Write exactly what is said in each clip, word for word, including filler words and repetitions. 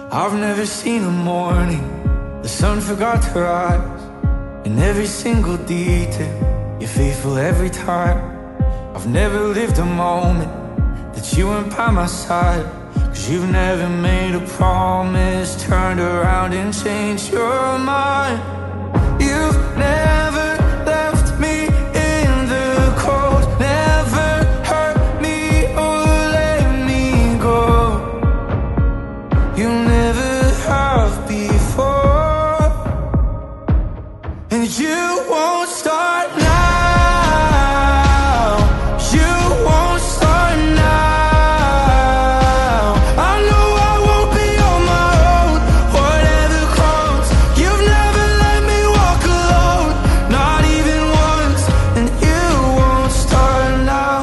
I've never seen a morning the sun forgot to rise. In every single detail, you're faithful every time. I've never lived a moment that you weren't by my side. Cause you've never made a promise, turned around and changed your mind. You've never left me in the cold, never hurt me or let me go. You never have before, and you won't start now. You won't start now. I know I won't be on my own, whatever comes. You've never let me walk alone, not even once, and you won't start now.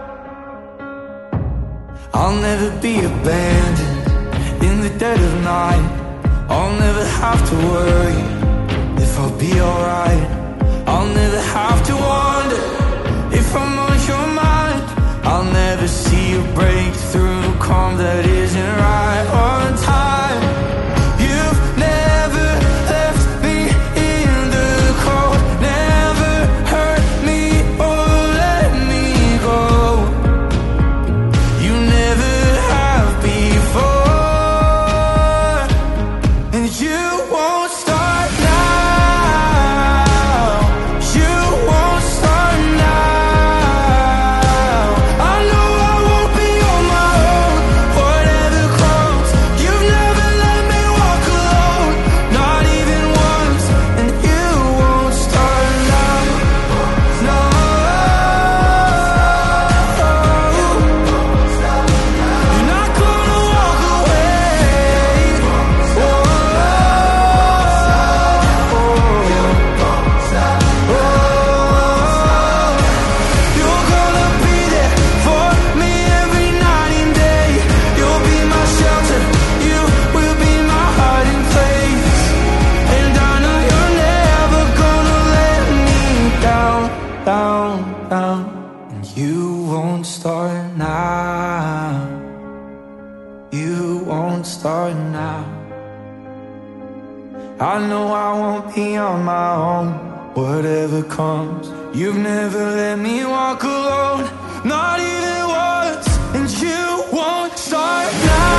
I'll never be abandoned in the dead of night. I'll never have to worry if I'll be alright. I'll never have to wonder if I'm on your mind. I'll never see a breakthrough come that isn't right on time. You've never left me in the cold, never hurt me or let me go. You never have before, and you won't start now. You won't start now. I know I won't be on my own, whatever comes. You've never let me walk alone, not even once, and you won't start now. No. You're not gonna walk away. Whoa. You're gonna be there for me every night and day. You'll be my shelter, you will be my hiding place. And I know you're never gonna let me down, down, down. And you won't start now. You won't start now. I know I won't be on my own, whatever comes. You've never let me walk alone, not even once, and you won't start now.